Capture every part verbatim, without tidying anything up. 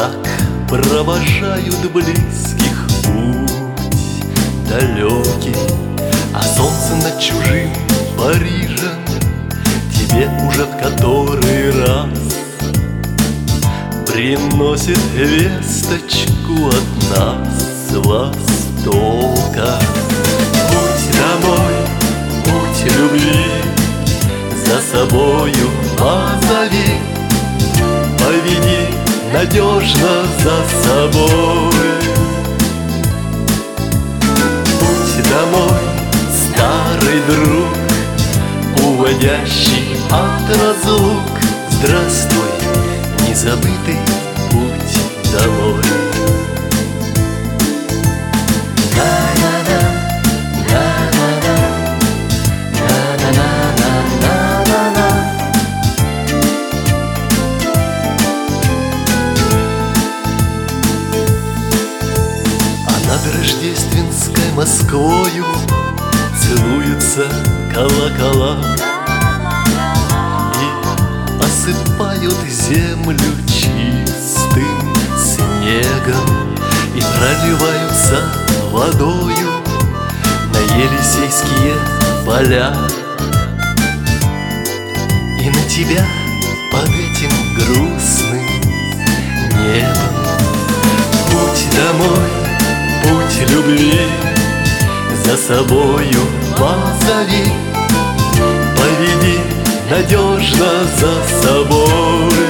Так провожают близких путь далекий, а солнце над чужим Парижем тебе уже в который раз приносит весточку от нас с востока. Путь домой, путь любви, за собою позови, поведи надежно за собой. Путь домой, старый друг, уводящий от разлук. Здравствуй, незабытый путь домой. Над рождественской Москвою целуются колокола и осыпают землю чистым снегом, и проливаются водою на Елисейские поля. И на тебя под этим грустным небом путь домой, путь любви, за собою позови, поведи надежно за собой.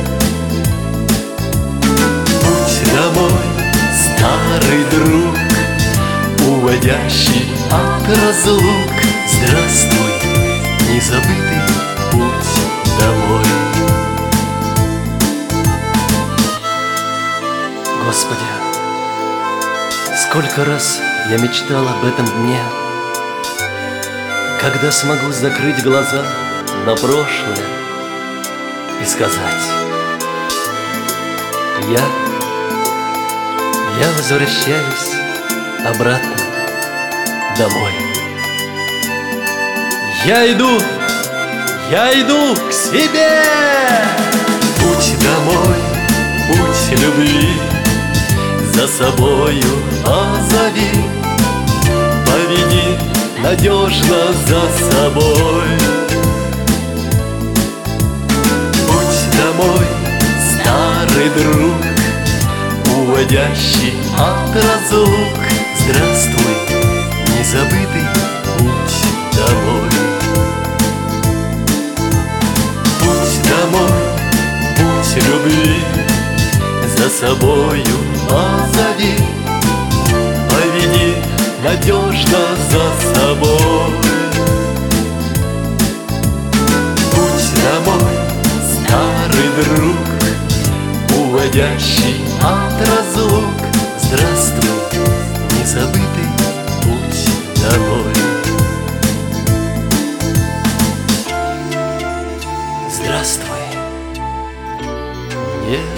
Путь домой, старый друг, уводящий от разлук. Здравствуй, незабытый путь домой. Господи, сколько раз я мечтал об этом дне, когда смогу закрыть глаза на прошлое и сказать: Я, я возвращаюсь обратно домой. Я иду, я иду к себе. Путь домой, путь любви, за собою позови, поведи надежно за собой. Путь домой, старый друг, уводящий от разлук. Здравствуй, незабытый путь домой. Путь домой, путь любви, за собою позови, поведи надежно за собой. Путь домой, старый друг, уводящий от разлук. Здравствуй, незабытый путь домой. Здравствуй, не